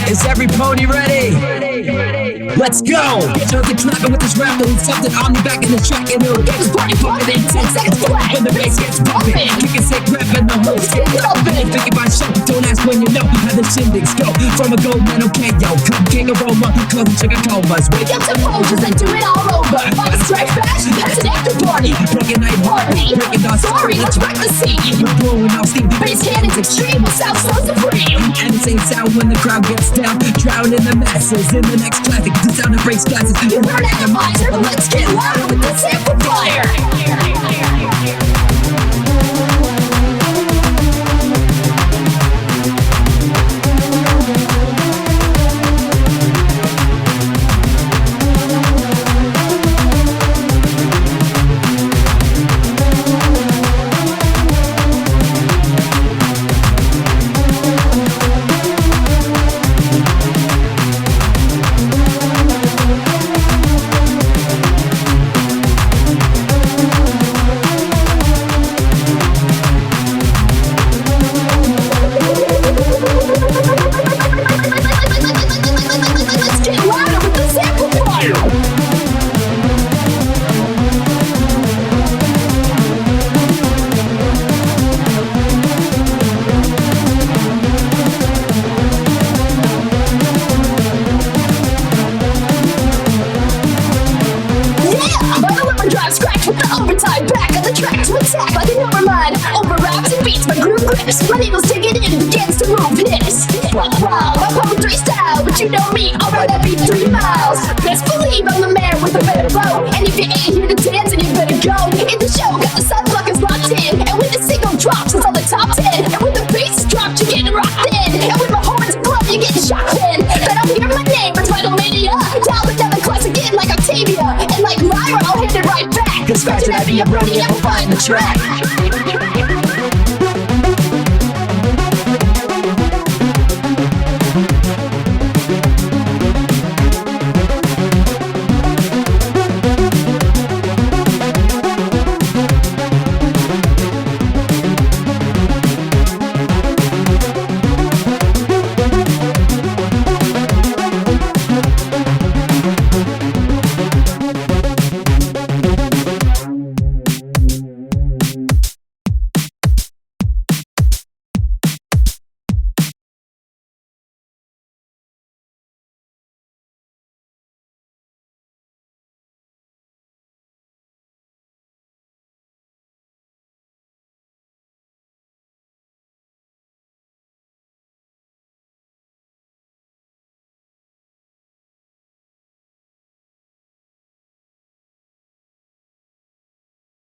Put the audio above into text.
Is every pony ready? Let's go! Get trapping with this rap, doing something on me back in the track, and it'll get this party bumping in 10 seconds flat. When the bass gets bumping, kicking sick rap and the hoes get thumping. Thinking about something, don't ask when you know how the shindigs go. From a gold medal KO, come king aroma, closing sugar comas. Wake up to Folgers and do it all over. On a strike bash, that's an after party. Breaking night heartbeat, breaking down sorry, let's wreck the scene. We're blowing off steam, bass cannons extreme, with sound so supreme. And the same sound when the crowd gets down, drowning the masses in the next classic. The sound of breaks glasses, you burn atomizer, but let's get louder with this amplifier. Like a number line, over raps and beats, my groove grips. My needles take it in and begins to move this. Wow, my poetry style, but you know me, I'll run that beat 3 miles. Best believe I'm the man with the better flow. And if you ain't here to dance, then you better go. In the show, got the sunblockers locked in. And when the single drops, it's on the top 10. And when the bass drops, you're getting rocked in. And when my horns blow, you're getting shocked in. Then I'll hear my name, it's Vitalmania. Dial another class again like Octavia. And like Lyra, I'll hit it right back. Cause scratching at me, I'm running, and we'll find the track.